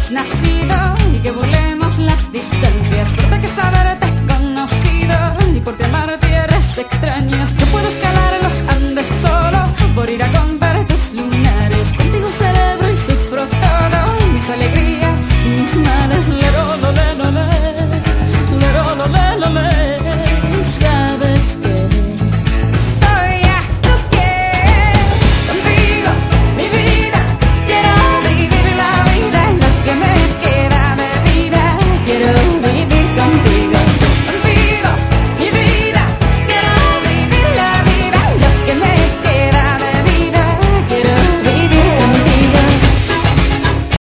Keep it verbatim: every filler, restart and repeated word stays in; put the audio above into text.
hayas nacido y que burlemos las distancias. Suerte que saberte conocido y por ti amar tierras extrañas. Yo puedo escalar